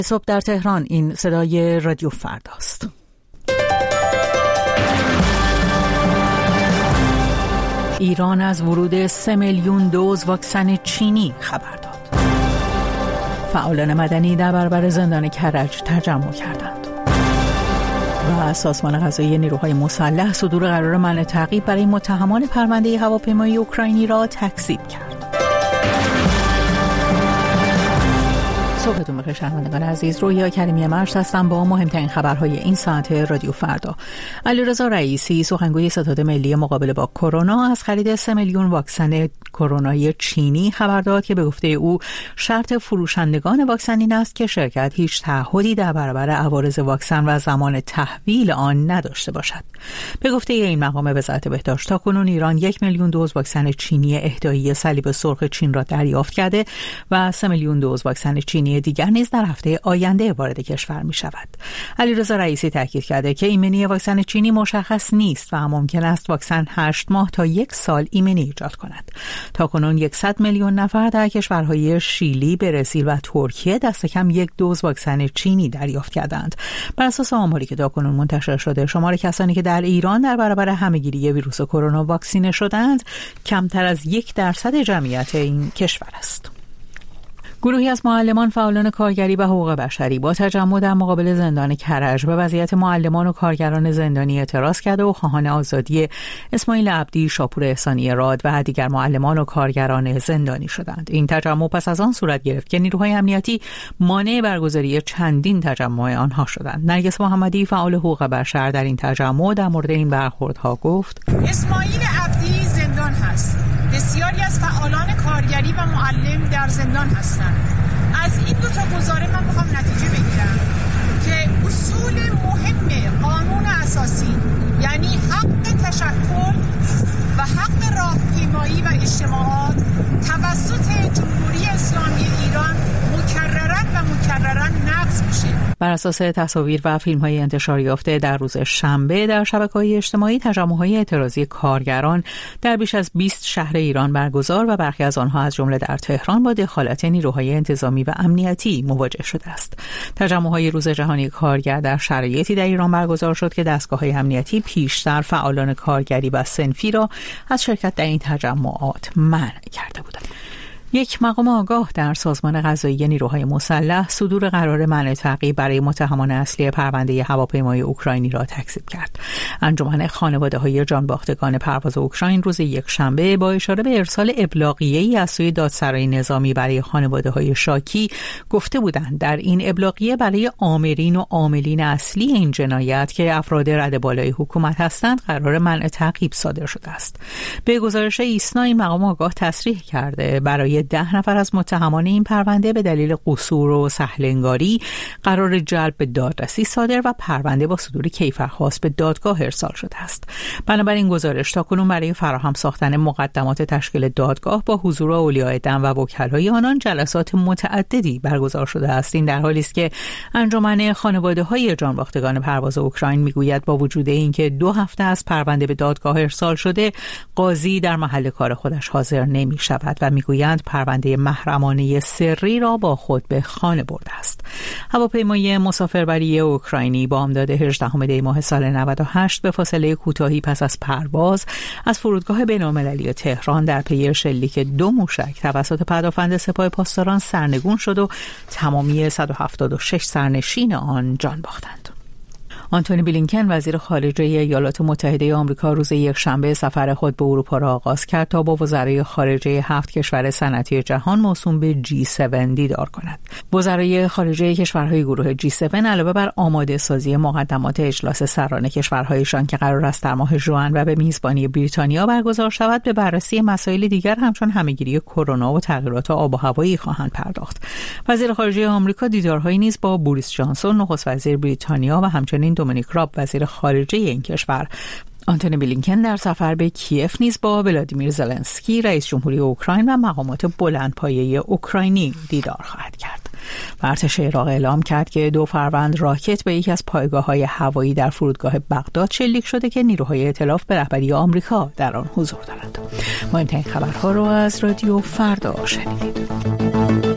صبح در تهران. این صدای رادیو فرداست. ایران از ورود 3 میلیون دوز واکسن چینی خبر داد. فعالان مدنی در برابر زندان کرج تجمع کردند. و سازمان قضایی نیروهای مسلح صدور قرار منع تعقیب برای متهمان پرونده هواپیمایی اوکراینی را تکذیب کرد. صبحتون بخیر شنوندگان عزیز، رویا کریمی مرش هستم با مهمترین خبرهای این ساعت رادیو فردا. علیرضا رئیسی سخنگوی ستاد ملی مقابله با کرونا از خرید 3 میلیون واکسن کرونایی چینی خبر داد که به گفته او شرط فروشندگان واکسن این است که شرکت هیچ تعهدی در برابر عوارض واکسن و زمان تحویل آن نداشته باشد. به گفته این مقام وزارت بهداشت تاکنون ایران 1 میلیون دوز واکسن چینی اهدایی صلیب سرخ چین را دریافت کرده و 3 میلیون دوز واکسن چینی دیگر نیز در هفته آینده وارد کشور می شود. علیرضا رئیسی تاکید کرده که ایمنی واکسن چینی مشخص نیست و ممکن است واکسن 8 ماه تا 1 سال ایمنی ایجاد کند. تاکنون 100 میلیون نفر در کشورهای شیلی، برزیل و ترکیه دست کم 1 دوز واکسن چینی دریافت کردند. بر اساس آماری که تاکنون منتشر شده، شمار کسانی که در ایران در برابر همهگیری ویروس کرونا واکسینه شدند کمتر از 1% جمعیت این کشور است. گروهی از معلمان، فعالان کارگری و حقوق بشری با تجمع در مقابل زندان کرج به وضعیت معلمان و کارگران زندانی اعتراض کرده و خواهان آزادی اسماعیل عبدی، شاپور احسانی راد و دیگر معلمان و کارگران زندانی شدند. این تجمع پس از آن صورت گرفت که نیروهای امنیتی مانع برگزاری چندین تجمع آنها شدند. نرگس محمدی، فعال حقوق بشر، در این تجمع در مورد این برخوردها گفت: اسماعیل عبدی زندان هست. بسیاری از فعالان کارگری و معلم در زندان هستند. از این دو تا گزاره من میخوام نتیجه بگیرم که اصول مهم قانون اساسی، یعنی حق تشکل و حق راهپیمایی و اجتماعات توسط جمهوری اسلامی ایران مکرراً نقض میشه. بر اساس تصاویر و فیلم‌های انتشار یافته در روز شنبه در شبکه‌های اجتماعی، تجمع‌های اعتراضی کارگران در بیش از 20 شهر ایران برگزار و برخی از آنها از جمله در تهران با دخالت نیروهای انتظامی و امنیتی مواجه شده است. تجمع‌های روز جهانی کارگر در شرایطی در ایران برگزار شد که دستگاه‌های امنیتی پیشتر فعالان کارگری و صنفی را از شرکت در این تجمعات منع کرده بودند. یک مقام آگاه در سازمان قضایی نیروهای مسلح صدور قرار منع تعقیب برای متهمان اصلی پرونده هواپیمای اوکراینی را تکذیب کرد. انجمن خانواده‌های جانباختگان پرواز اوکراین روز یکشنبه با اشاره به ارسال ابلاغیه‌ای از سوی دادسرای نظامی برای خانواده‌های شاکی گفته بودند در این ابلاغیه برای آمرین و عاملین اصلی این جنایت که افراد رده بالای حکومت هستند قرار منع تعقیب صادر شده است. به گزارش ایسنا، این مقام آگاه تصریح کرده برای 10 نفر از متهمان این پرونده به دلیل قصور و سهل‌انگاری قرار جلب به دادرسی صادر و پرونده با صدور کیفرخواست به دادگاه ارسال شده است. بنابراین گزارش تاکنون برای فراهم ساختن مقدمات تشکیل دادگاه با حضور اولیاء دم و وکلای آنان جلسات متعددی برگزار شده است. این در حالی است که انجمن خانواده‌های جانباختگان پرواز اوکراین میگوید با وجود اینکه 2 هفته از پرونده به دادگاه ارسال شده، قاضی در محل کار خودش حاضر نمی‌شود و میگویند پرونده محرمانه سری را با خود به خانه برده است. هواپیمای مسافربری اوکراینی بامداد 18 دی ماه سال 98 به فاصله کوتاهی پس از پرواز از فرودگاه بین‌المللی تهران در پی شلیک 2 موشک توسط پدافند سپاه پاسداران سرنگون شد و تمامی 176 سرنشین آن جان باختند. آنتونی بلینکن، وزیر خارجه ایالات متحده آمریکا، روز یکشنبه سفر خود به اروپا را آغاز کرد تا با وزرای خارجه 7 کشور صنعتی جهان موسوم به G7 دیدار کند. وزرای خارجه کشورهای گروه G7 علاوه بر آماده سازی مقدمات اجلاس سران کشورهایشان که قرار است در ماه ژوئن و به میزبانی بریتانیا برگزار شود، به بررسی مسائل دیگر همچون همهگیری کرونا و تغییرات آب و هوایی خواهند پرداخت. وزیر خارجه آمریکا دیدارهایی نیز با بوریس جانسون، نخست وزیر بریتانیا و همچنین دومینیک راب، وزیر خارجه این کشور. آنتونی بلینکن در سفر به کیف نیز با ولادیمیر زلنسکی، رئیس جمهوری اوکراین و مقامات بلندپایه اوکراینی دیدار خواهد کرد. ارتش عراق اعلام کرد که 2 فروند راکت به یکی از پایگاه‌های هوایی در فرودگاه بغداد شلیک شده که نیروهای ائتلاف به رهبری آمریکا در آن حضور دارند. مهمترین خبرها رو از رادیو فردا شنیدید.